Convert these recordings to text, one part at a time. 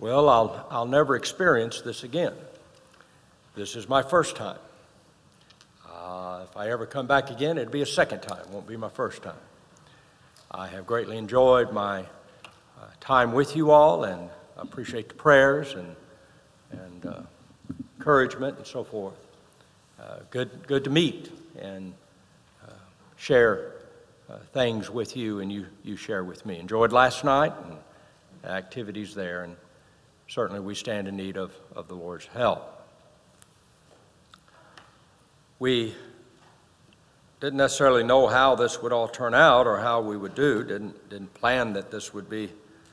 Well, I'll never experience this again. This is my first time. If I ever come back again, it'd be a second time. It won't be my first time. I have greatly enjoyed my time with you all, and appreciate the prayers and encouragement and so forth. Good to meet and share things with you, and you share with me. Enjoyed last night and the activities there, and certainly we stand in need of the Lord's help. We didn't necessarily know how this would all turn out or how we would do. Didn't plan that this would be.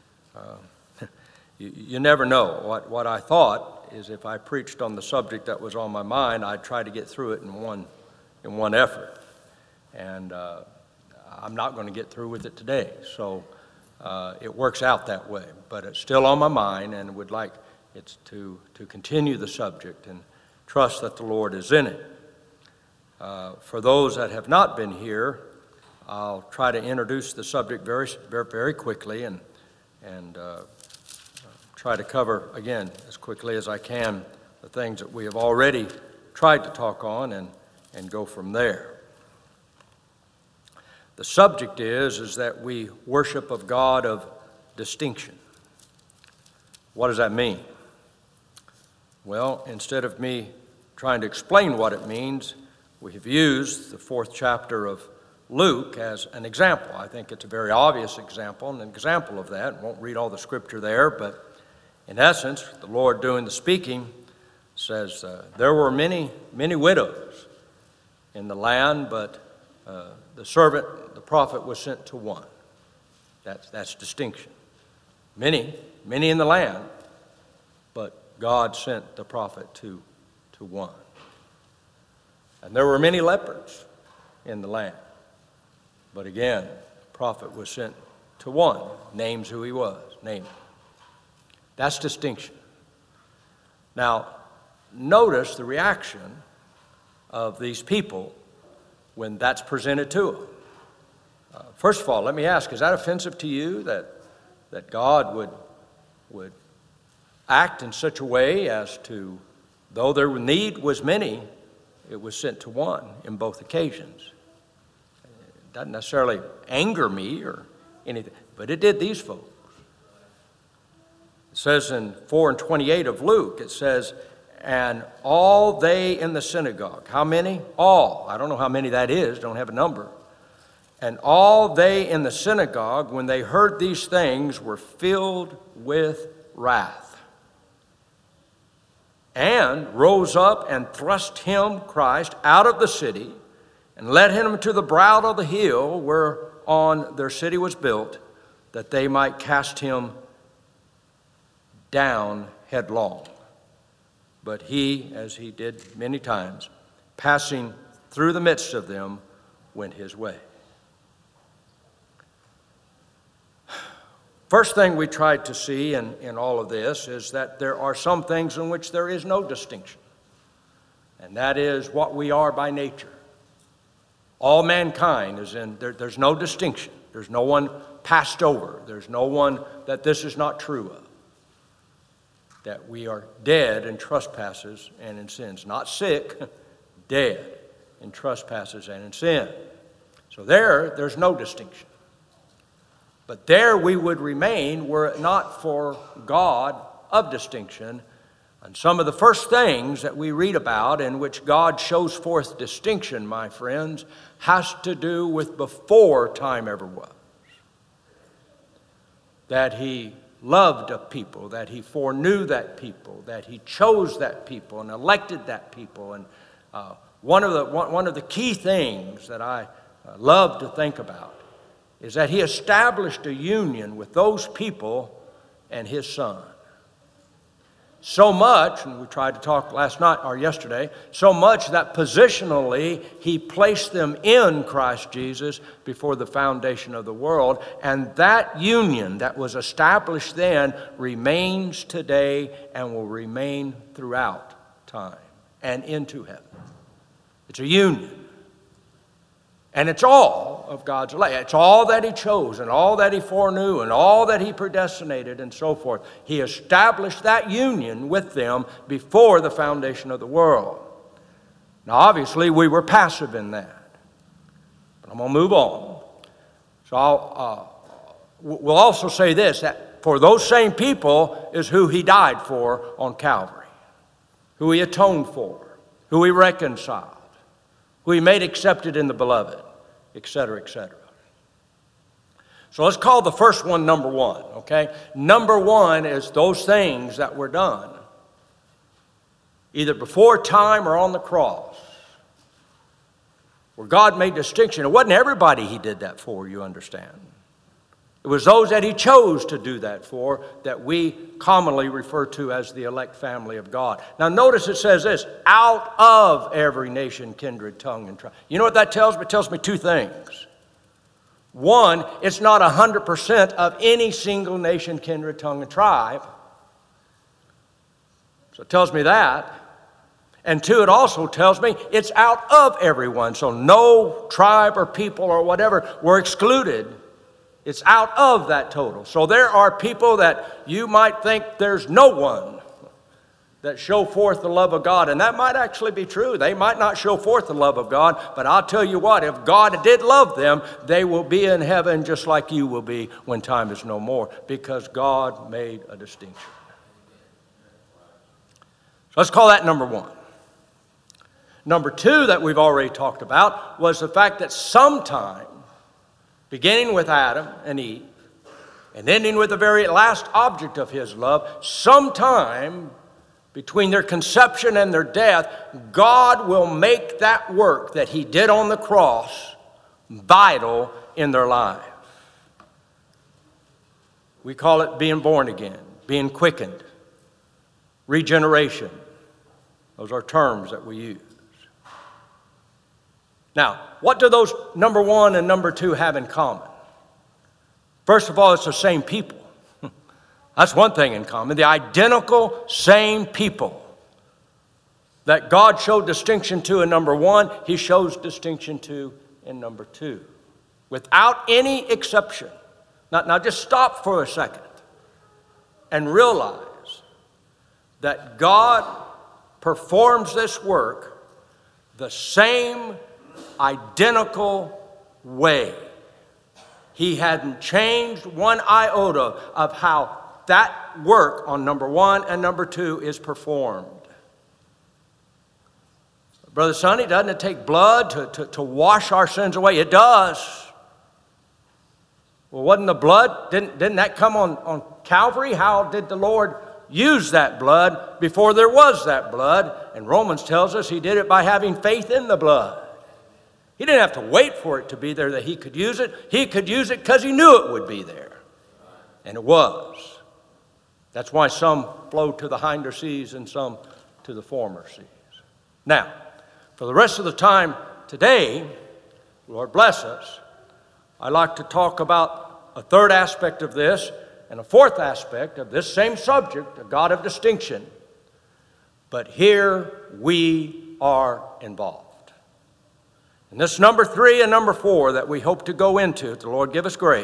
You never know. What I thought is if I preached on the subject that was on my mind, I'd try to get through it in one effort. And I'm not going to get through with it today. So it works out that way. But it's still on my mind, and would like it to continue the subject and trust that the Lord is in it. For those that have not been here, I'll try to introduce the subject very, very, very quickly and try to cover, again, as quickly as I can, the things that we have already tried to talk on and go from there. The subject is that we worship of God of distinction. What does that mean? Well, instead of me trying to explain what it means, we have used the 4th chapter of Luke as an example. I think it's a very obvious example, and an example of that. I won't read all the scripture there, but in essence, the Lord doing the speaking says, there were many widows in the land, but the servant, the prophet, was sent to one. That's distinction. Many in the land, but God sent the prophet to one. And there were many lepers in the land. But again, the prophet was sent to one, names who he was, name. That's distinction. Now, notice the reaction of these people when that's presented to them. First of all, let me ask, is that offensive to you that God would act in such a way as to, though their need was many, it was sent to one in both occasions? It doesn't necessarily anger me or anything, but it did these folks. It says in 4:28 of Luke, it says, and all they in the synagogue. How many? All. I don't know how many that is, don't have a number. And all they in the synagogue, when they heard these things, were filled with wrath, and rose up and thrust him, Christ, out of the city, and led him to the brow of the hill whereon their city was built, that they might cast him down headlong. But he, as he did many times, passing through the midst of them, went his way. First thing we tried to see in all of this is that there are some things in which there is no distinction. And that is what we are by nature. All mankind is in, there's no distinction. There's no one passed over. There's no one that this is not true of. That we are dead in trespasses and in sins. Not sick, dead in trespasses and in sin. So there's no distinction. But there we would remain were it not for God of distinction. And some of the first things that we read about in which God shows forth distinction, my friends, has to do with before time ever was. That he loved a people, that he foreknew that people, that he chose that people and elected that people. And one of the key things that I love to think about is that he established a union with those people and his son. So much, and we tried to talk last night or yesterday, so much that positionally he placed them in Christ Jesus before the foundation of the world. And that union that was established then remains today and will remain throughout time and into heaven. It's a union. And it's all of God's elect. It's all that he chose and all that he foreknew and all that he predestinated and so forth. He established that union with them before the foundation of the world. Now, obviously, we were passive in that. But I'm going to move on. So we'll also say this, that for those same people is who he died for on Calvary, who he atoned for, who he reconciled, who he made accepted in the beloved, etc., etc. So let's call the first one number one, okay? Number one is those things that were done, either before time or on the cross, where God made distinction. It wasn't everybody he did that for, you understand. It was those that he chose to do that for that we commonly refer to as the elect family of God. Now notice it says this, out of every nation, kindred, tongue, and tribe. You know what that tells me? It tells me two things. One, it's not 100% of any single nation, kindred, tongue, and tribe. So it tells me that. And two, it also tells me it's out of everyone. So no tribe or people or whatever were excluded. It's out of that total. So there are people that you might think there's no one that show forth the love of God. And that might actually be true. They might not show forth the love of God. But I'll tell you what, if God did love them, they will be in heaven just like you will be when time is no more. Because God made a distinction. So let's call that number one. Number two that we've already talked about was the fact that sometime, beginning with Adam and Eve, and ending with the very last object of his love, sometime between their conception and their death, God will make that work that he did on the cross vital in their life. We call it being born again, being quickened, regeneration. Those are terms that we use. Now, what do those number one and number two have in common? First of all, it's the same people. That's one thing in common. The identical same people that God showed distinction to in number one, he shows distinction to in number two. Without any exception. Now just stop for a second and realize that God performs this work the same identical way. He hadn't changed one iota of how that work on number one and number two is performed. Brother Sonny, doesn't it take blood to wash our sins away? It does. Well, wasn't the blood, didn't that come on Calvary? How did the Lord use that blood before there was that blood? And Romans tells us he did it by having faith in the blood. He didn't have to wait for it to be there that he could use it. He could use it because he knew it would be there. And it was. That's why some flowed to the hinder seas and some to the former seas. Now, for the rest of the time today, Lord bless us, I'd like to talk about a third aspect of this and a fourth aspect of this same subject, a God of distinction. But here we are involved. And this number three and number four that we hope to go into, the Lord give us grace,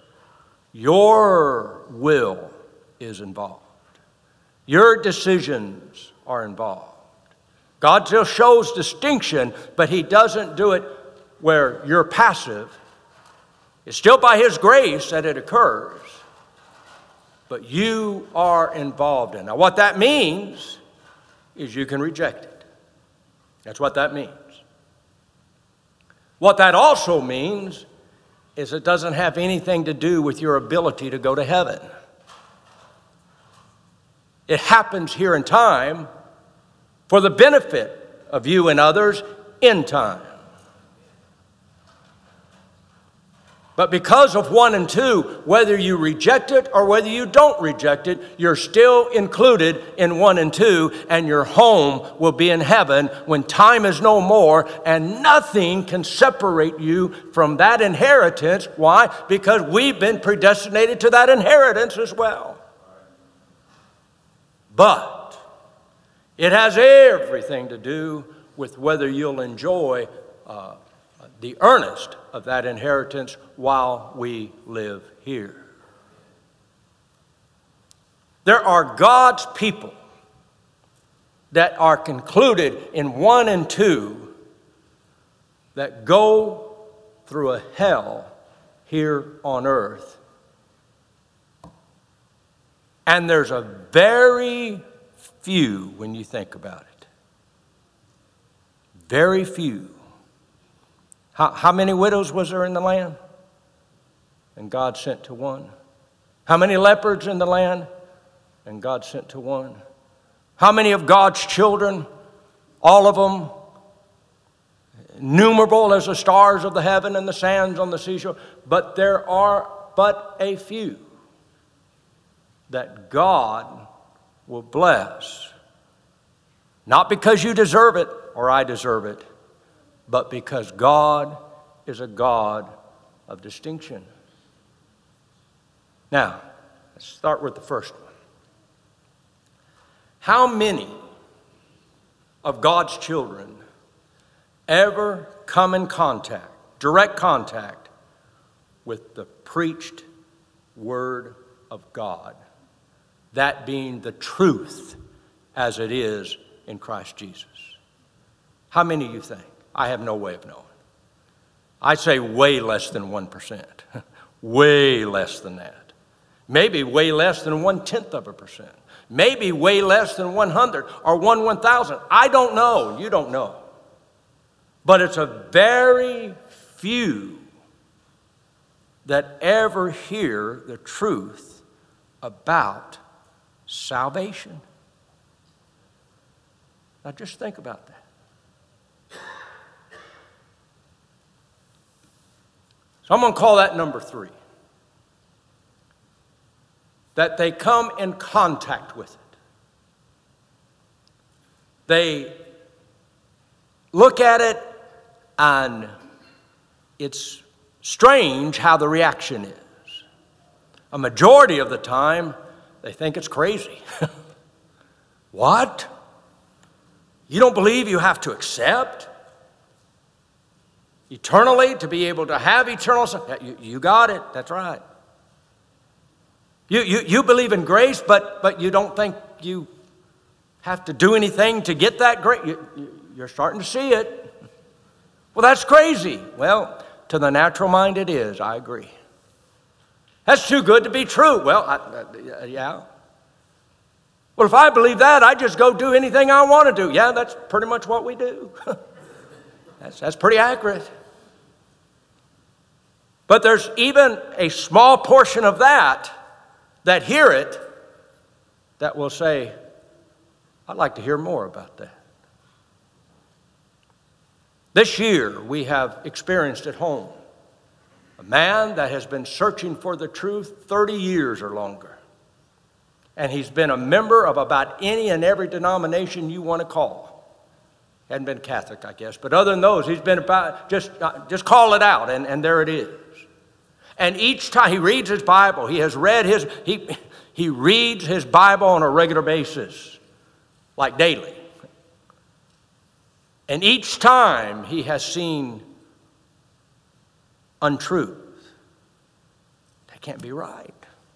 your will is involved. Your decisions are involved. God still shows distinction, but he doesn't do it where you're passive. It's still by his grace that it occurs, but you are involved in it. Now what that means is you can reject it. That's what that means. What that also means is it doesn't have anything to do with your ability to go to heaven. It happens here in time for the benefit of you and others in time. But because of 1 and 2, whether you reject it or whether you don't reject it, you're still included in 1 and 2, and your home will be in heaven when time is no more, and nothing can separate you from that inheritance. Why? Because we've been predestinated to that inheritance as well. But it has everything to do with whether you'll enjoy the earnest of that inheritance while we live here. There are God's people that are concluded in 1 and 2 that go through a hell here on earth. And there's a very few when you think about it. Very few. How many widows was there in the land? And God sent to one. How many lepers in the land? And God sent to one. How many of God's children? All of them. Innumerable as the stars of the heaven and the sands on the seashore. But there are but a few that God will bless. Not because you deserve it or I deserve it, but because God is a God of distinction. Now, let's start with the first one. How many of God's children ever come in contact, direct contact, with the preached Word of God? That being the truth as it is in Christ Jesus. How many do you think? I have no way of knowing. I say way less than 1%. Way less than that. Maybe way less than 0.1%. Maybe way less than 100 or 1/1000. I don't know. You don't know. But it's a very few that ever hear the truth about salvation. Now just think about that. So I'm going to call that number 3. That they come in contact with it. They look at it, and it's strange how the reaction is. A majority of the time, they think it's crazy. What? You don't believe you have to accept eternally to be able to have eternal? You got it. That's right. You believe in grace, but you don't think you have to do anything to get that grace. You're starting to see it. Well, that's crazy. Well, to the natural mind it is. I agree. That's too good to be true. Well, yeah. Well, if I believe that, I just go do anything I want to do. Yeah, that's pretty much what we do. That's pretty accurate. But there's even a small portion of that hear it, that will say, I'd like to hear more about that. This year, we have experienced at home a man that has been searching for the truth 30 years or longer. And he's been a member of about any and every denomination you want to call. Hadn't been Catholic, I guess, but other than those, he's been about, just call it out, and there it is. And each time he reads his Bible, he reads his Bible on a regular basis, like daily. And each time he has seen untruth. That can't be right.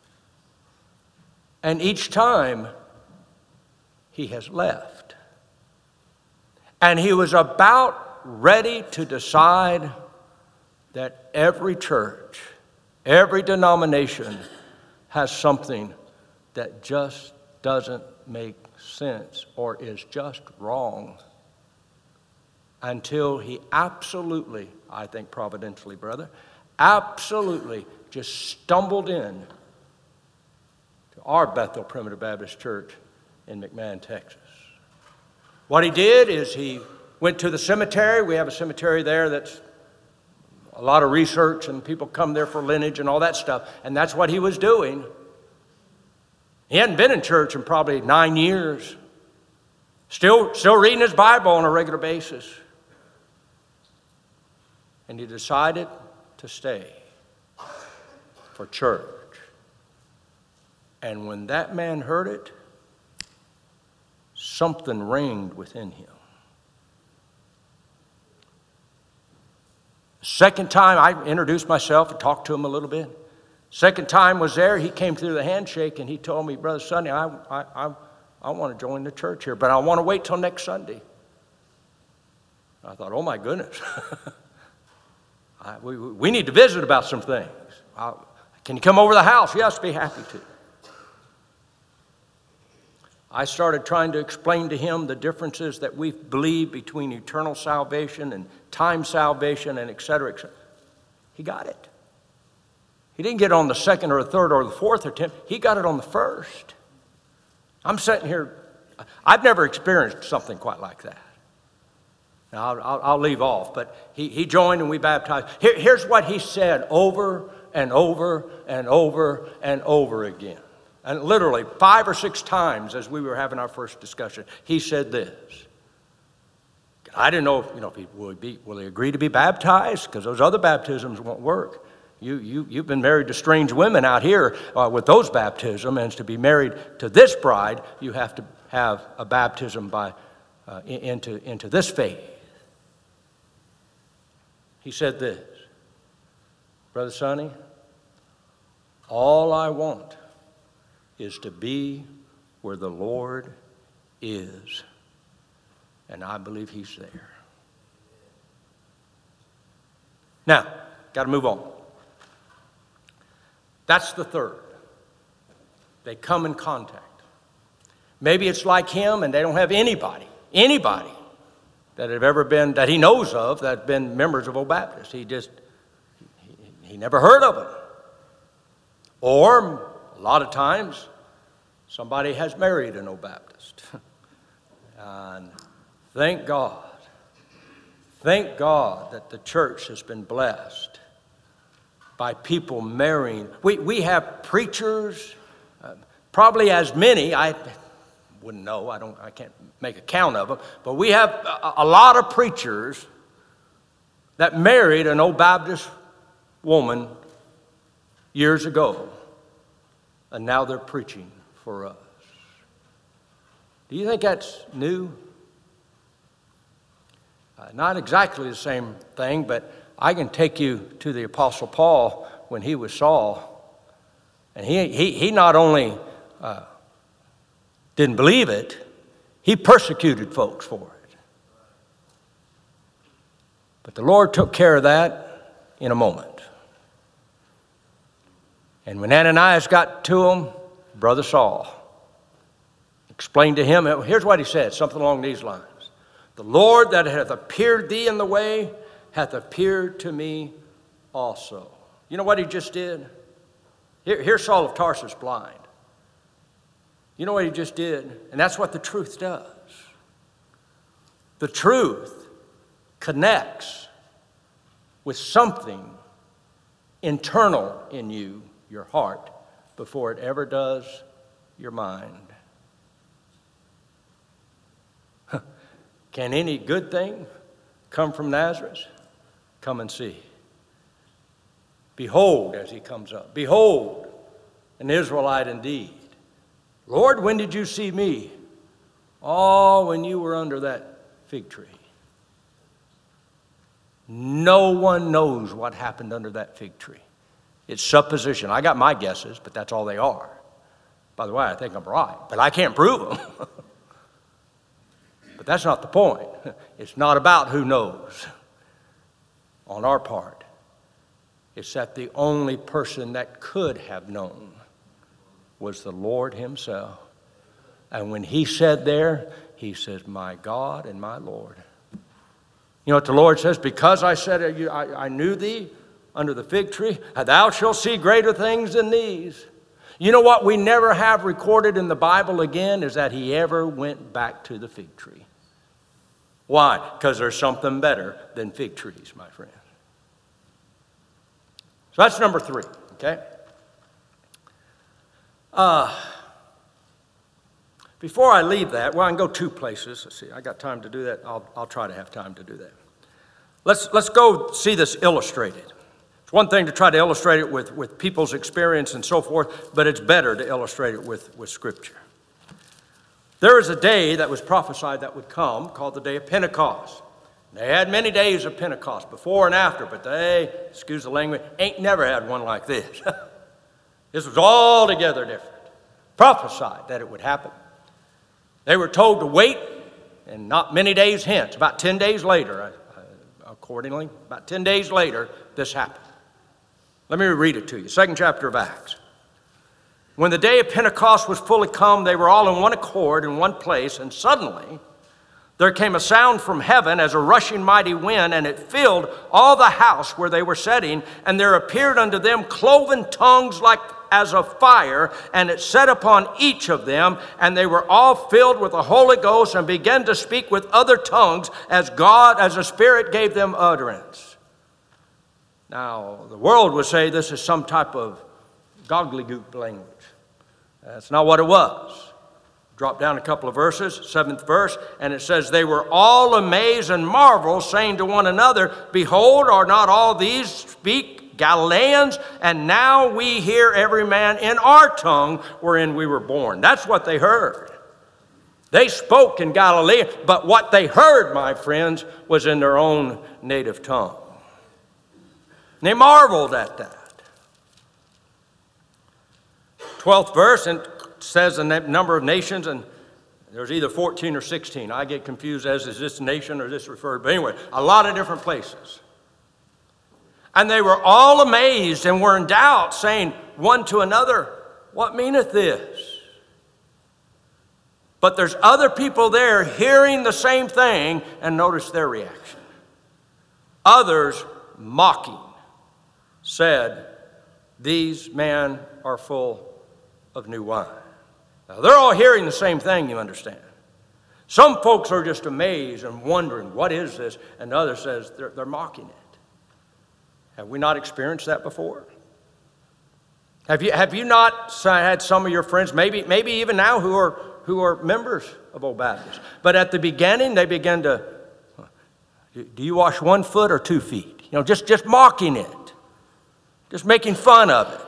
And each time he has left. And he was about ready to decide that every church, every denomination has something that just doesn't make sense or is just wrong, until he absolutely, I think providentially, brother, absolutely just stumbled in to our Bethel Primitive Baptist Church in McMahon, Texas. What he did is he went to the cemetery. We have a cemetery there that's a lot of research, and people come there for lineage and all that stuff. And that's what he was doing. He hadn't been in church in probably 9 years. Still reading his Bible on a regular basis. And he decided to stay for church. And when that man heard it, something reigned within him. Second time, I introduced myself and talked to him a little bit. Second time was there, he came through the handshake and he told me, Brother Sonny, I want to join the church here, but I want to wait till next Sunday. I thought, oh my goodness. We need to visit about some things. Can you come over to the house? Yes, be happy to. I started trying to explain to him the differences that we believe between eternal salvation and time salvation and et cetera, et cetera. He got it. He didn't get it on the second or the third or the fourth attempt. He got it on the first. I'm sitting here. I've never experienced something quite like that. Now, I'll leave off, but he joined and we baptized. Here's what he said over and over and over and over again. And literally 5 or 6 times as we were having our first discussion, he said this. I didn't know if will he agree to be baptized? Because those other baptisms won't work. You've been married to strange women out here with those baptisms, and to be married to this bride, you have to have a baptism into this faith. He said this, Brother Sonny, all I want is to be where the Lord is. And I believe he's there. Now, got to move on. That's the third. They come in contact. Maybe it's like him and they don't have anybody that have ever been, that he knows of, that have been members of Old Baptist. He never heard of them. Or, a lot of times, somebody has married an Old Baptist. And thank God that the church has been blessed by people marrying. We have preachers, probably as many, I wouldn't know, I can't make a count of them, but we have a lot of preachers that married an Old Baptist woman years ago. And now they're preaching for us. Do you think that's new? Not exactly the same thing, but I can take you to the Apostle Paul when he was Saul. And he not only didn't believe it, he persecuted folks for it. But the Lord took care of that in a moment. And when Ananias got to him, Brother Saul explained to him, here's what he said, something along these lines. The Lord that hath appeared thee in the way hath appeared to me also. You know what he just did? Here's Saul of Tarsus blind. You know what he just did? And that's what the truth does. The truth connects with something internal in you, your heart, before it ever does your mind. Can any good thing come from Nazareth? Come and see. Behold, as he comes up, behold, an Israelite indeed. Lord, when did you see me? Oh, when you were under that fig tree. No one knows what happened under that fig tree. It's supposition. I got my guesses, but that's all they are. By the way, I think I'm right, but I can't prove them. But that's not the point. It's not about who knows on our part. It's that the only person that could have known was the Lord himself. And when he said there, he says, my God and my Lord. You know what the Lord says? Because I said, I knew thee under the fig tree, thou shalt see greater things than these. You know what we never have recorded in the Bible again is that he ever went back to the fig tree. Why? Because there's something better than fig trees, my friend. So that's number 3, okay? Before I leave that, well, I can go 2 places. Let's see, I got time to do that. I'll try to have time to do that. Let's go see this illustrated. It's one thing to try to illustrate it with people's experience and so forth, but it's better to illustrate it with Scripture. There is a day that was prophesied that would come called the day of Pentecost. They had many days of Pentecost, before and after, but they, excuse the language, ain't never had one like this. This was altogether different. Prophesied that it would happen. They were told to wait, and not many days hence, about 10 days later, accordingly, about 10 days later, this happened. Let me read it to you. 2nd chapter of Acts. When the day of Pentecost was fully come, they were all in one accord in one place, and suddenly there came a sound from heaven as a rushing mighty wind, and it filled all the house where they were sitting, and there appeared unto them cloven tongues like as of fire, and it sat upon each of them, and they were all filled with the Holy Ghost, and began to speak with other tongues as the Spirit gave them utterance. Now, the world would say this is some type of gobbledygook language. That's not what it was. Drop down a couple of verses, 7th verse, and it says, they were all amazed and marveled, saying to one another, behold, are not all these speak Galileans? And now we hear every man in our tongue wherein we were born. That's what they heard. They spoke in Galilee, but what they heard, my friends, was in their own native tongue. And they marveled at that. 12th verse, and says the number of nations, and there's either 14 or 16. I get confused as is this nation or this referred, but anyway, a lot of different places. And they were all amazed and were in doubt, saying one to another, what meaneth this? But there's other people there hearing the same thing, and notice their reaction. Others, mocking, said, these men are full of new wine. Now, they're all hearing the same thing, you understand. Some folks are just amazed and wondering, what is this? And others says they're mocking it. Have we not experienced that before? Have you not had some of your friends, maybe even now, who are members of Old Baptist, but at the beginning they began to, do you wash 1 foot or 2 feet? You know, just mocking it, just making fun of it.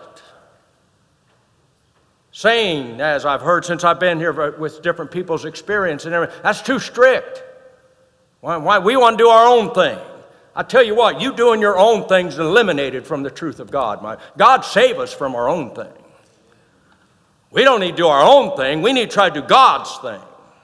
Saying, as I've heard since I've been here with different people's experience and everything, that's too strict. Why? We want to do our own thing. I tell you what, you doing your own thing's eliminated from the truth of God. God save us from our own thing. We don't need to do our own thing. We need to try to do God's thing.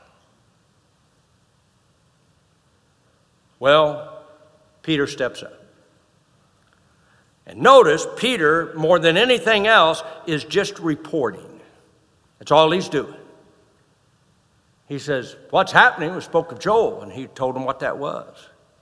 Well, Peter steps up. And notice, Peter, more than anything else, is just reporting. That's all he's doing. He says, what's happening? We spoke of Joel, and he told him what that was.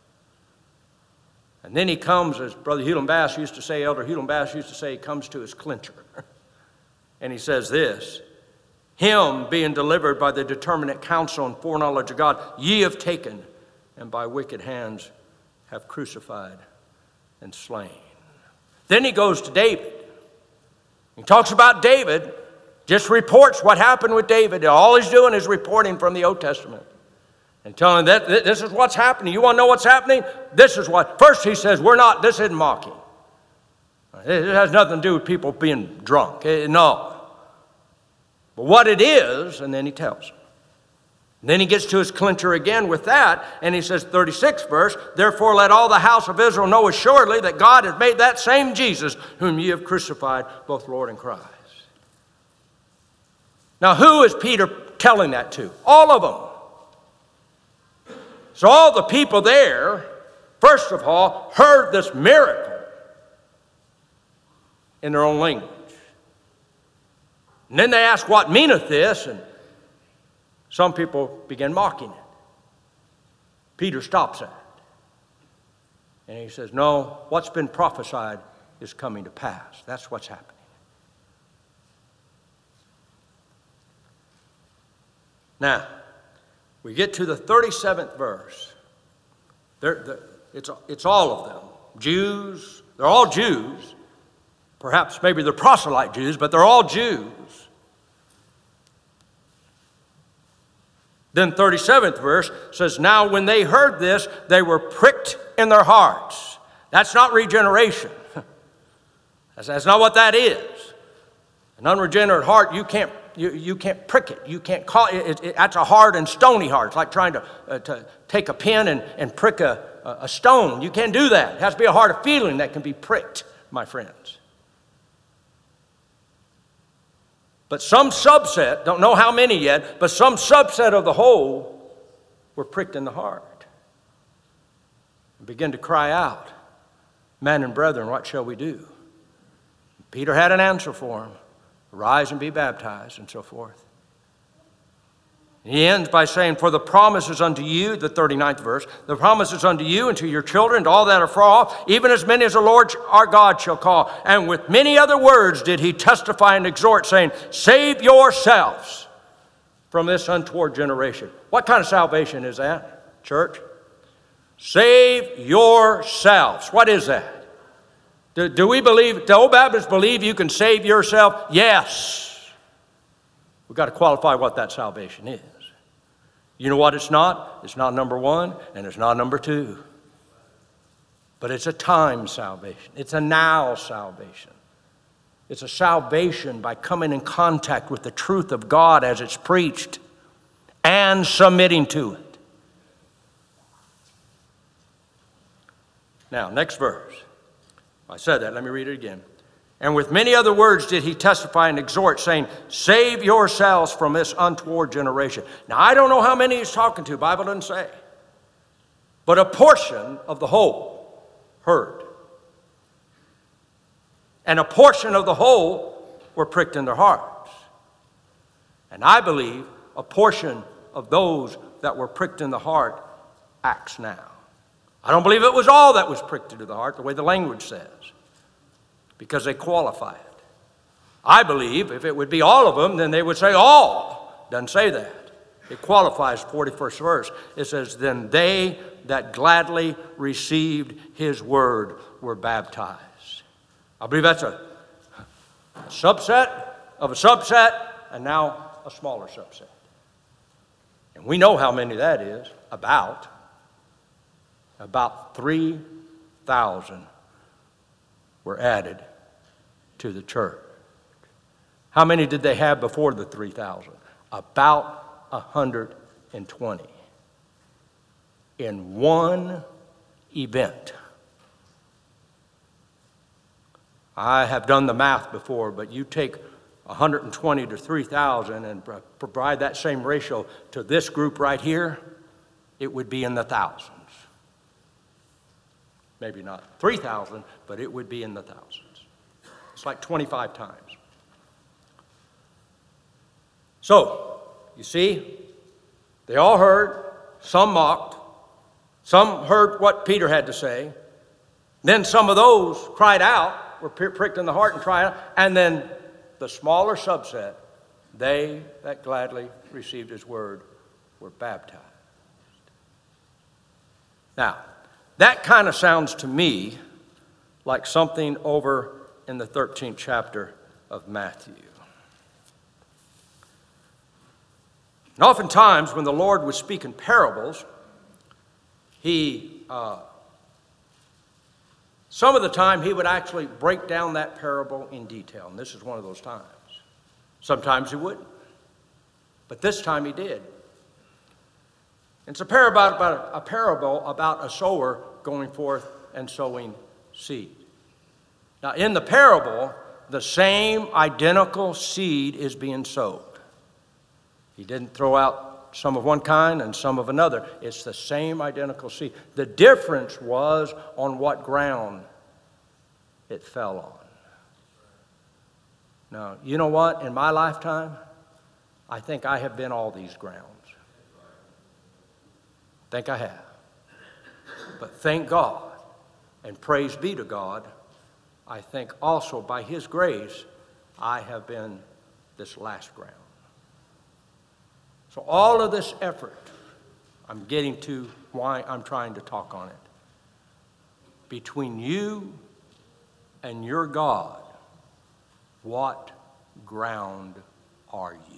And then he comes, as Brother Hewlin Bass used to say, Elder Hewlin Bass used to say, he comes to his clincher. And he says this, him being delivered by the determinate counsel and foreknowledge of God, ye have taken, and by wicked hands have crucified and slain. Then he goes to David. He talks about David, just reports what happened with David. All he's doing is reporting from the Old Testament and telling that this is what's happening. You want to know what's happening? This is what. First he says, this isn't mocking. It has nothing to do with people being drunk. No. But what it is, and then he tells them. And then he gets to his clincher again with that, and he says, 36th verse, therefore let all the house of Israel know assuredly that God has made that same Jesus whom ye have crucified, both Lord and Christ. Now, who is Peter telling that to? All of them. So all the people there, first of all, heard this miracle in their own language. And then they asked, what meaneth this? And some people began mocking it. Peter stops that. And he says, no, what's been prophesied is coming to pass. That's what's happening. Now, we get to the 37th verse. It's all of them. Jews, they're all Jews. Perhaps maybe they're proselyte Jews, but they're all Jews. Then 37th verse says, now when they heard this, they were pricked in their hearts. That's not regeneration. That's not what that is. An unregenerate heart, you can't you can't prick it. You can't call it. That's a hard and stony heart. It's like trying to take a pin and prick a stone. You can't do that. It has to be a heart of feeling that can be pricked, my friends. But some subset, don't know how many yet, but some subset of the whole were pricked in the heart and began to cry out, "Men and brethren, what shall we do?" Peter had an answer for him. Rise and be baptized, and so forth. He ends by saying, "For the promise is unto you," the 39th verse, "the promise is unto you and to your children, to all that are far off, even as many as the Lord our God shall call." And with many other words did he testify and exhort, saying, "Save yourselves from this untoward generation." What kind of salvation is that, church? Save yourselves. What is that? Do we believe, do old Baptists believe you can save yourself? Yes. We've got to qualify what that salvation is. You know what it's not? It's not number one, and it's not number two. But it's a time salvation. It's a now salvation. It's a salvation by coming in contact with the truth of God as it's preached and submitting to it. Now, next verse. I said that, let me read it again. "And with many other words did he testify and exhort, saying, Save yourselves from this untoward generation." Now, I don't know how many he's talking to, the Bible doesn't say. But a portion of the whole heard. And a portion of the whole were pricked in their hearts. And I believe a portion of those that were pricked in the heart acts now. I don't believe it was all that was pricked into the heart, the way the language says, because they qualify it. I believe if it would be all of them, then they would say all. Doesn't say that. It qualifies 41st verse. It says, "Then they that gladly received his word were baptized." I believe that's a subset of a subset, and now a smaller subset. And we know how many that is, about 3,000 were added to the church. How many did they have before the 3,000? About 120. In one event. I have done the math before, but you take 120 to 3,000 and provide that same ratio to this group right here, it would be in the thousands. Maybe not 3,000, but it would be in the thousands. It's like 25 times. So, you see, they all heard, some mocked, some heard what Peter had to say, then some of those cried out, were pricked in the heart and cried out, and then the smaller subset, they that gladly received his word were baptized. Now, that kind of sounds to me like something over in the 13th chapter of Matthew. And oftentimes when the Lord was speaking parables, some of the time he would actually break down that parable in detail, and this is one of those times. Sometimes he wouldn't, but this time he did. It's a parable about a sower going forth and sowing seed. Now, in the parable, the same identical seed is being sowed. He didn't throw out some of one kind and some of another. It's the same identical seed. The difference was on what ground it fell on. Now, you know what? In my lifetime, I think I have been all these grounds. I think I have. But thank God, and praise be to God, I think also by His grace, I have been this last ground. So all of this effort, I'm getting to why I'm trying to talk on it. Between you and your God, what ground are you?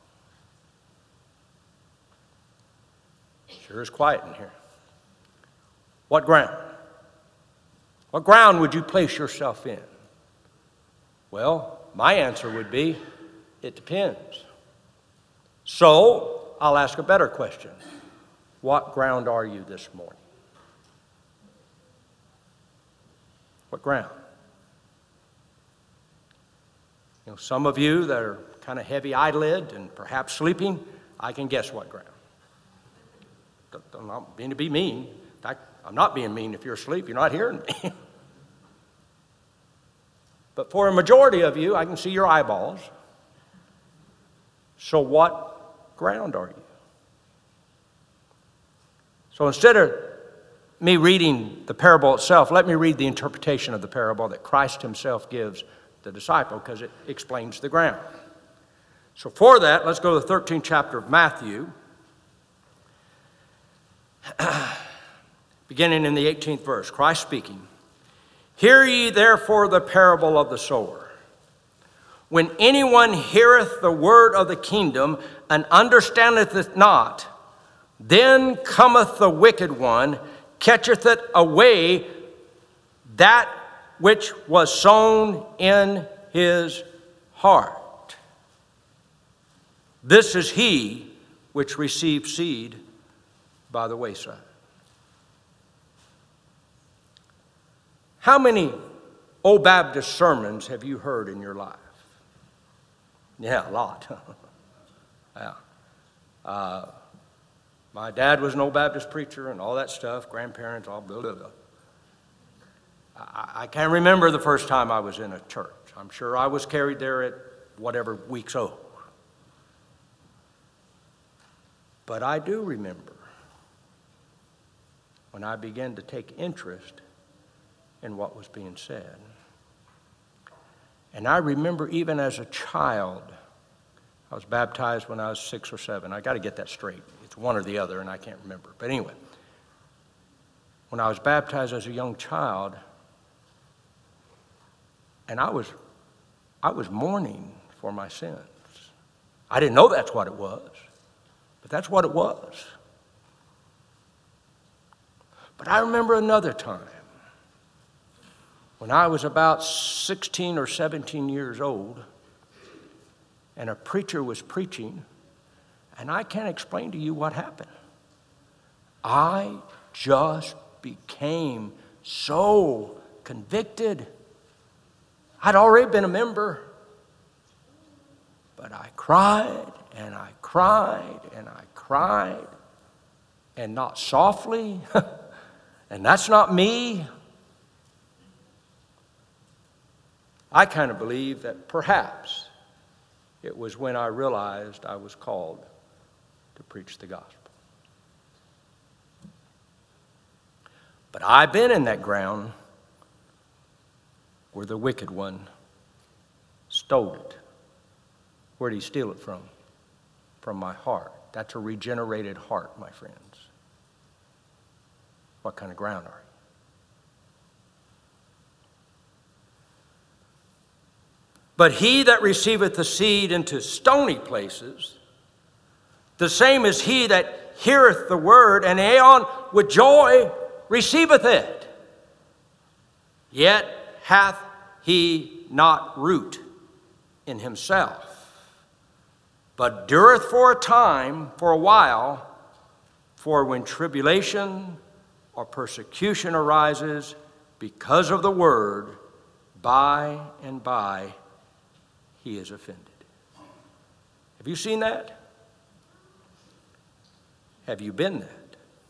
Sure is quiet in here. What ground? What ground would you place yourself in? Well, my answer would be It depends. So, I'll ask a better question. What ground are you this morning? What ground? You know, some of you that are kind of heavy-eyelid and perhaps sleeping, I can guess what ground. I'm not being to be mean. In fact, I'm not being mean. If you're asleep, you're not hearing me. But for a majority of you, I can see your eyeballs. So what ground are you? So instead of me reading the parable itself, let me read the interpretation of the parable that Christ himself gives the disciple, because it explains the ground. So for that, let's go to the 13th chapter of Matthew, beginning in the 18th verse. Christ speaking, "Hear ye therefore the parable of the sower. When anyone heareth the word of the kingdom and understandeth it not, then cometh the wicked one, catcheth it away, that which was sown in his heart. This is he which received seed by the wayside." How many Old Baptist sermons have you heard in your life? Yeah, a lot. Yeah. My dad was an Old Baptist preacher and all that stuff, grandparents, all blah, blah, blah. I can't remember the first time I was in a church. I'm sure I was carried there at whatever weeks old. But I do remember when I began to take interest in what was being said. And I remember even as a child, I was baptized when I was 6 or 7. I got to get that straight. It's one or the other, and I can't remember. But anyway, when I was baptized as a young child, and I was mourning for my sins. I didn't know that's what it was, but that's what it was. But I remember another time when I was about 16 or 17 years old, and a preacher was preaching, and I can't explain to you what happened. I just became so convicted. I'd already been a member, but I cried, and I cried, and I cried, and not softly, and that's not me. I kind of believe that perhaps it was when I realized I was called to preach the gospel. But I've been in that ground where the wicked one stole it. Where did he steal it from? From my heart. That's a regenerated heart, my friends. What kind of ground are you? But he that receiveth the seed into stony places, the same is he that heareth the word, and aeon with joy receiveth it. Yet hath he not root in himself, but dureth for a time, for a while. For when tribulation or persecution arises because of the word, by and by he is offended. Have you seen that? Have you been that?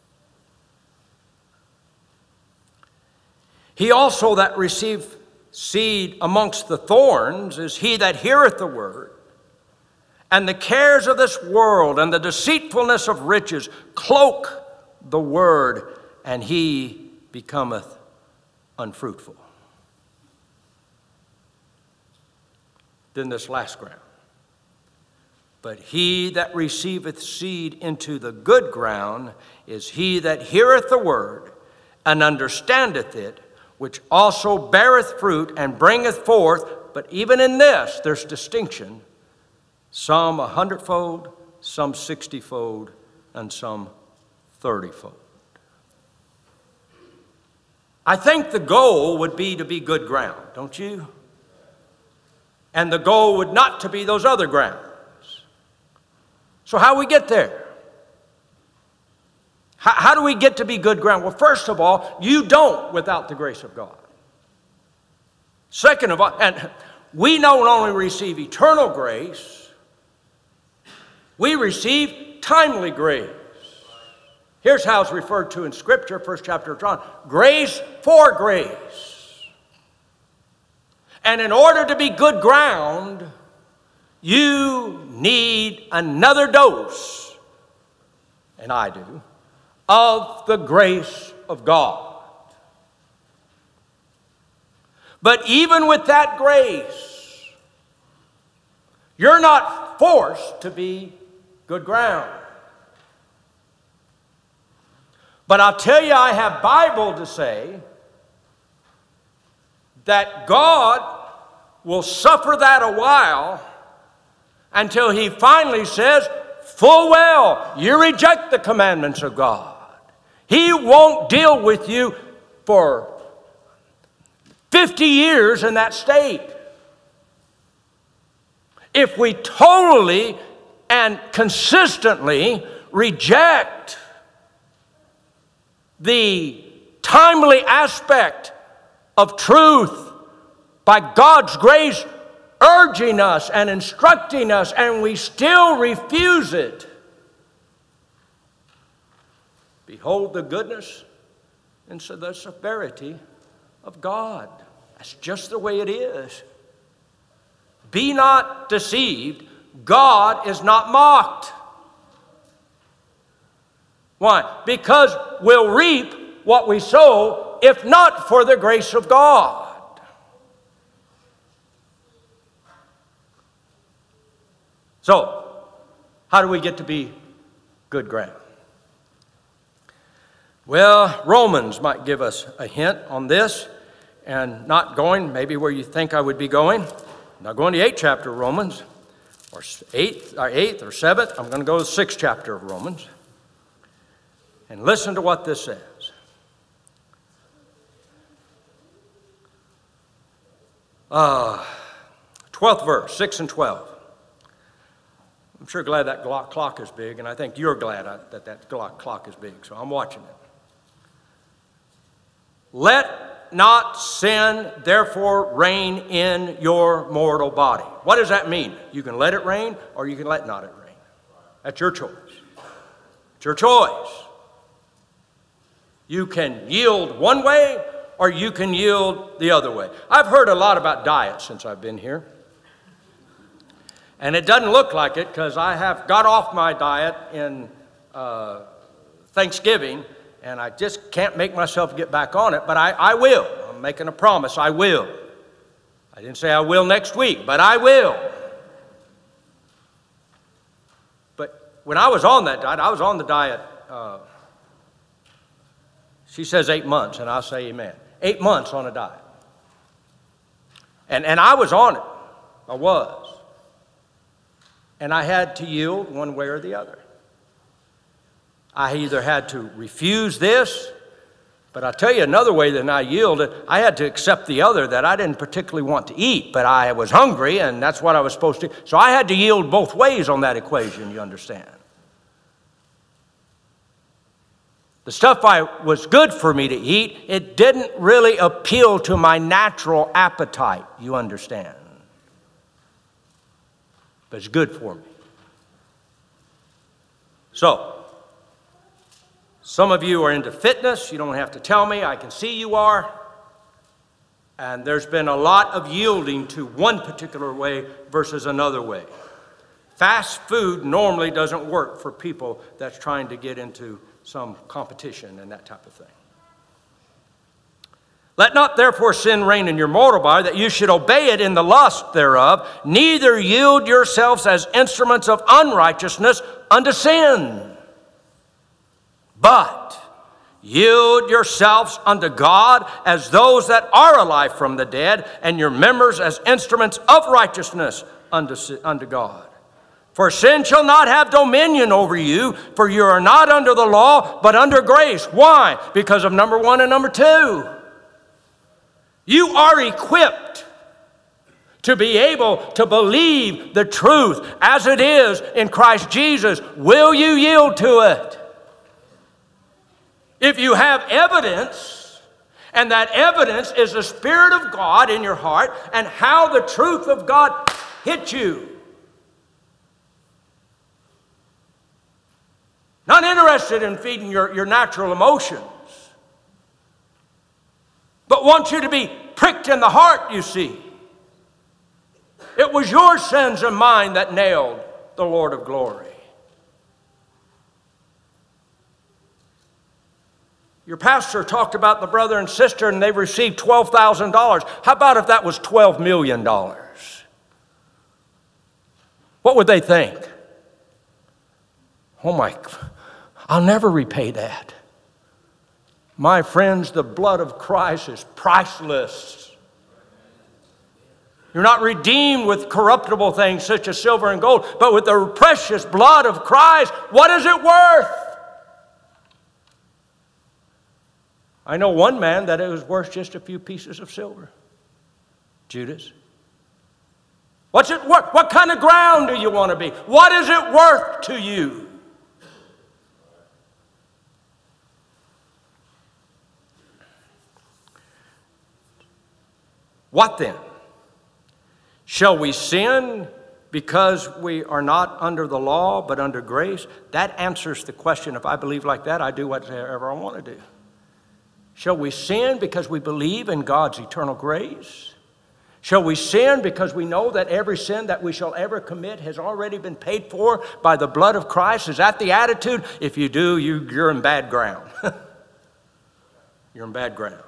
He also that received seed amongst the thorns is he that heareth the word, and the cares of this world and the deceitfulness of riches cloak the word, and he becometh unfruitful. Then this last ground. But he that receiveth seed into the good ground is he that heareth the word and understandeth it, which also beareth fruit and bringeth forth, but even in this there's distinction, some 100-fold, some 60-fold, and some 30-fold. I think the goal would be to be good ground, don't you? And the goal would not to be those other grounds. So how do we get there? How do we get to be good ground? Well, first of all, you don't without the grace of God. Second of all, and we not only receive eternal grace, we receive timely grace. Here's how it's referred to in Scripture, first chapter of John. Grace for grace. And in order to be good ground, you need another dose, and I do, of the grace of God. But even with that grace, you're not forced to be good ground. But I'll tell you, I have Bible to say that God will suffer that a while until He finally says, full well, you reject the commandments of God. He won't deal with you for 50 years in that state. If we totally and consistently reject the timely aspect of truth by God's grace urging us and instructing us, and we still refuse it, behold the goodness and so the severity of God. That's just the way it is. Be not deceived. God is not mocked. Why? Because we'll reap what we sow, if not for the grace of God. So, how do we get to be good ground? Well, Romans might give us a hint on this, and not going maybe where you think I would be going. Not going to the 8th chapter of Romans, or 8th or 7th. I'm going to go to the 6th chapter of Romans. And listen to what this says. 12th verse, 6 and 12. I'm sure glad that clock is big, and I think you're glad that clock is big, so I'm watching it. Let not sin therefore reign in your mortal body. What does that mean? You can let it reign, or you can let not it reign. That's your choice. It's your choice. You can yield one way, or you can yield the other way. I've heard a lot about diet since I've been here. And it doesn't look like it, because I have got off my diet in Thanksgiving, and I just can't make myself get back on it, but I will. I'm making a promise, I will. I didn't say I will next week, but I will. But when I was on that diet, I was on the diet, she says 8 months, and I'll say amen. 8 months on a diet. And I was on it. I was. And I had to yield one way or the other. I either had to refuse this, but I'll tell you another way that I yielded. I had to accept the other that I didn't particularly want to eat, but I was hungry, and that's what I was supposed to. So I had to yield both ways on that equation, you understand. The stuff was good for me to eat, it didn't really appeal to my natural appetite, you understand. But it's good for me. So, some of you are into fitness. You don't have to tell me. I can see you are. And there's been a lot of yielding to one particular way versus another way. Fast food normally doesn't work for people that's trying to get into some competition and that type of thing. Let not therefore sin reign in your mortal body, that you should obey it in the lust thereof. Neither yield yourselves as instruments of unrighteousness unto sin, but yield yourselves unto God as those that are alive from the dead, and your members as instruments of righteousness unto God. For sin shall not have dominion over you, for you are not under the law, but under grace. Why? Because of number 1 and number 2. You are equipped to be able to believe the truth as it is in Christ Jesus, will you yield to it? If you have evidence, and that evidence is the Spirit of God in your heart and how the truth of God hit you. Not interested in feeding your natural emotions, but want you to be pricked in the heart, you see. It was your sins and mine that nailed the Lord of glory. Your pastor talked about the brother and sister and they received $12,000. How about if that was $12 million? What would they think? Oh my, I'll never repay that. My friends, the blood of Christ is priceless. You're not redeemed with corruptible things such as silver and gold, but with the precious blood of Christ. What is it worth? I know one man that it was worth just a few pieces of silver. Judas. What's it worth? What kind of ground do you want to be? What is it worth to you? What then? Shall we sin because we are not under the law but under grace? That answers the question. If I believe like that, I do whatever I want to do. Shall we sin because we believe in God's eternal grace? Shall we sin because we know that every sin that we shall ever commit has already been paid for by the blood of Christ? Is that the attitude? If you do, you're in bad ground. You're in bad ground.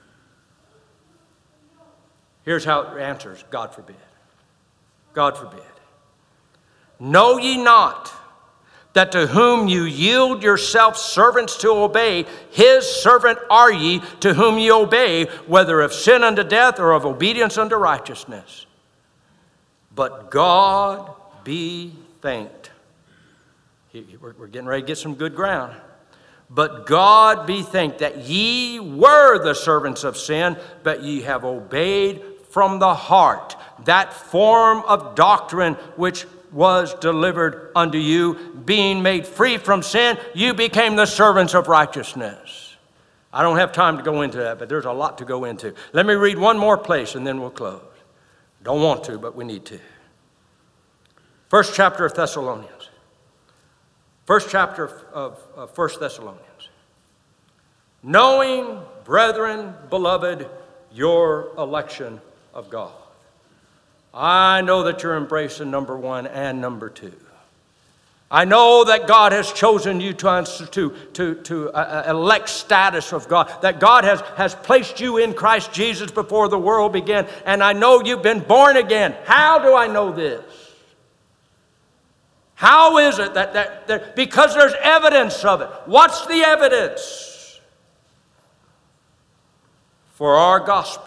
Here's how it answers. God forbid. God forbid. Know ye not that to whom you yield yourselves servants to obey, his servant are ye to whom ye obey, whether of sin unto death or of obedience unto righteousness. But God be thanked. We're getting ready to get some good ground. But God be thanked that ye were the servants of sin, but ye have obeyed from the heart that form of doctrine which was delivered unto you. Being made free from sin, you became the servants of righteousness. I don't have time to go into that, but there's a lot to go into. Let me read one more place and then we'll close. Don't want to, but we need to. First chapter of Thessalonians. First chapter of 1 Thessalonians. Knowing, brethren, beloved, your election of God. I know that you're embracing number one and number two. I know that God has chosen you to elect status of God, that God has placed you in Christ Jesus before the world began, and I know you've been born again. How do I know this? How is it that because there's evidence of it. What's the evidence? For our gospel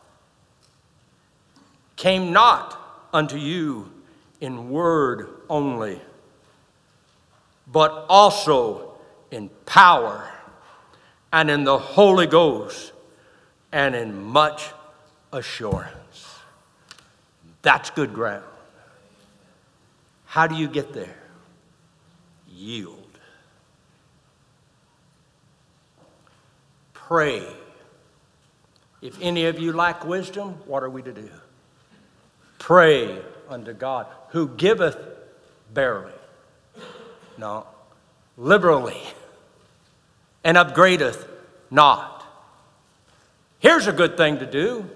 came not unto you in word only, but also in power and in the Holy Ghost and in much assurance. That's good ground. How do you get there? Yield. Pray. If any of you lack wisdom, what are we to do? Pray unto God, who giveth barely, no, liberally, and upgradeth not. Here's a good thing to do.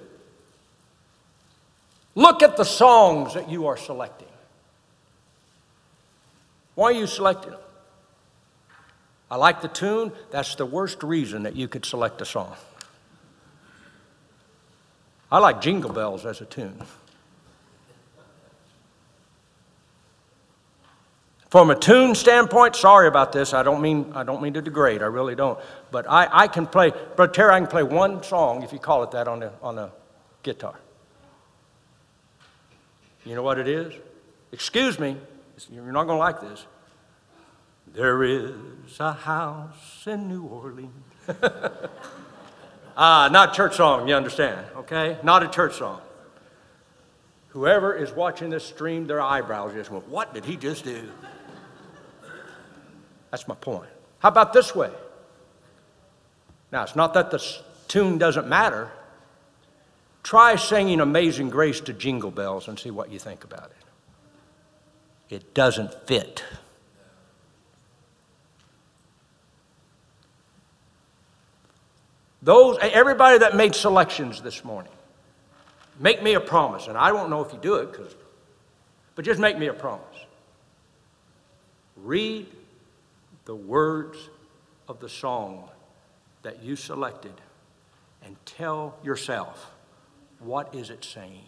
Look at the songs that you are selecting. Why are you selecting them? I like the tune. That's the worst reason that you could select a song. I like Jingle Bells as a tune. From a tune standpoint, sorry about this. I don't mean to degrade. I really don't. But I can play. Brother Terry, I can play one song, if you call it that, on the guitar. You know what it is? Excuse me. You're not going to like this. There is a house in New Orleans. Not a church song, you understand, okay? Not a church song. Whoever is watching this stream, their eyebrows just went, what did he just do? That's my point. How about this way? Now, it's not that the tune doesn't matter. Try singing Amazing Grace to Jingle Bells and see what you think about it. It doesn't fit. Everybody that made selections this morning, make me a promise, and I won't know if you do it, but just make me a promise. Read the words of the song that you selected and tell yourself, what is it saying?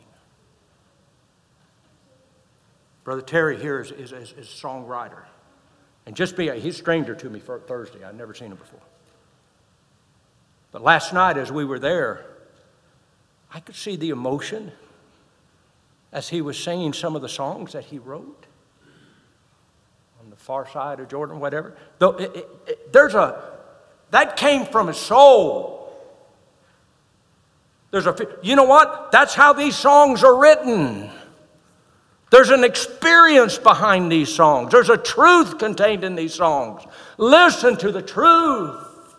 Brother Terry here is a songwriter. And he's a stranger to me for Thursday. I'd never seen him before. But last night as we were there, I could see the emotion as he was singing some of the songs that he wrote on the far side of Jordan, whatever. That came from his soul. You know what? That's how these songs are written. There's an experience behind these songs. There's a truth contained in these songs. Listen to the truth.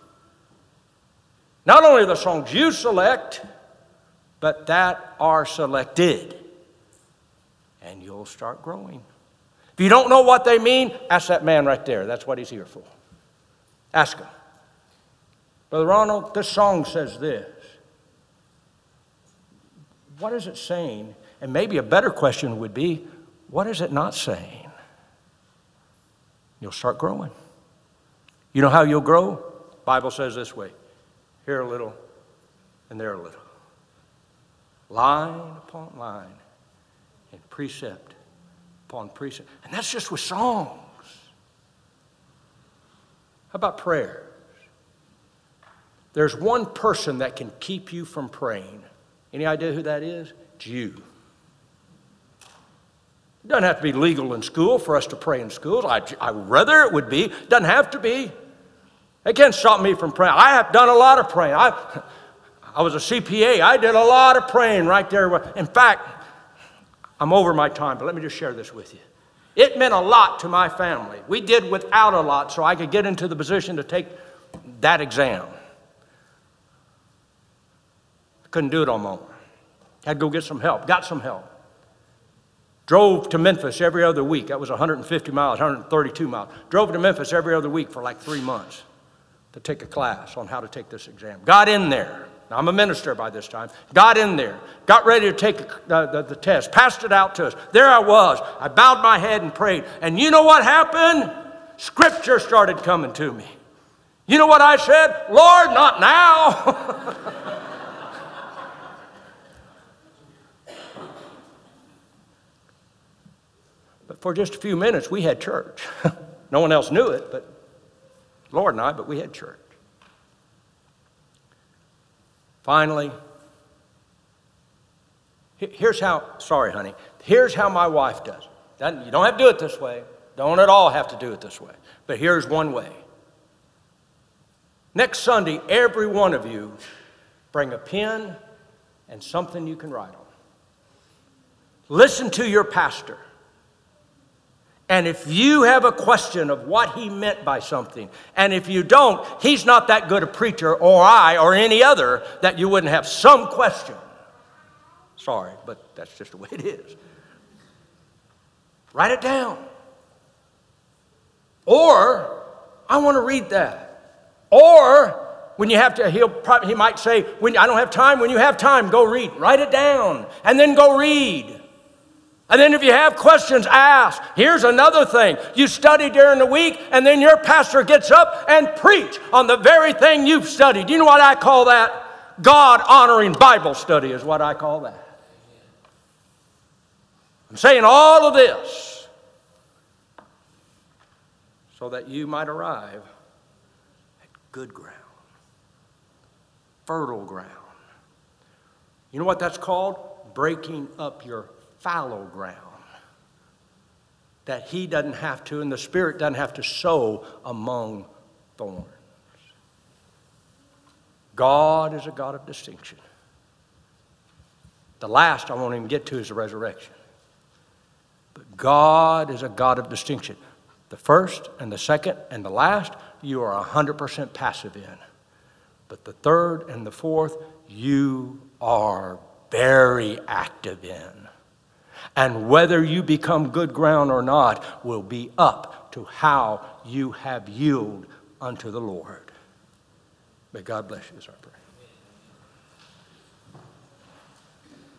Not only the songs you select, but that are selected. And you'll start growing. If you don't know what they mean, ask that man right there. That's what he's here for. Ask him. Brother Ronald, this song says this. What is it saying? And maybe a better question would be, what is it not saying? You'll start growing. You know how you'll grow? The Bible says this way. Here a little, and there a little. Line upon line, and precept upon precept. And that's just with songs. How about prayers? There's one person that can keep you from praying. Any idea who that is? It's you. It doesn't have to be legal in school for us to pray in schools. I rather it would be. It doesn't have to be. It can't stop me from praying. I have done a lot of praying. I was a CPA. I did a lot of praying right there. In fact, I'm over my time, but let me just share this with you. It meant a lot to my family. We did without a lot so I could get into the position to take that exam. Couldn't do it on my own. Had to go get some help. Got some help. Drove to Memphis every other week. That was 150 miles, 132 miles. Drove to Memphis every other week for like 3 months to take a class on how to take this exam. Got in there. Now, I'm a minister by this time. Got in there. Got ready to take the test. Passed it out to us. There I was. I bowed my head and prayed. And you know what happened? Scripture started coming to me. You know what I said? Lord, not now. But for just a few minutes, we had church. No one else knew it, but Lord and I, but we had church. Finally, here's how, sorry, honey, here's how my wife does it. You don't have to do it this way. Don't at all have to do it this way. But here's one way. Next Sunday, every one of you bring a pen and something you can write on. Listen to your pastor. And if you have a question of what he meant by something, and if you don't, he's not that good a preacher, or I, or any other, that you wouldn't have some question. Sorry, but that's just the way it is. Write it down. Or, I want to read that. Or, when you have to, he might say, when I don't have time, when you have time, go read. Write it down, and then go read. And then if you have questions, ask. Here's another thing. You study during the week, and then your pastor gets up and preach on the very thing you've studied. You know what I call that? God-honoring Bible study is what I call that. I'm saying all of this so that you might arrive at good ground, fertile ground. You know what that's called? Breaking up your fallow ground, that he doesn't have to, and the Spirit doesn't have to sow among thorns. God is a God of distinction. The last I won't even get to is the resurrection. But God is a God of distinction. The first and the second and the last, you are 100% passive in. But the third and the fourth, you are very active in. And whether you become good ground or not will be up to how you have yielded unto the Lord. May God bless you, is our prayer.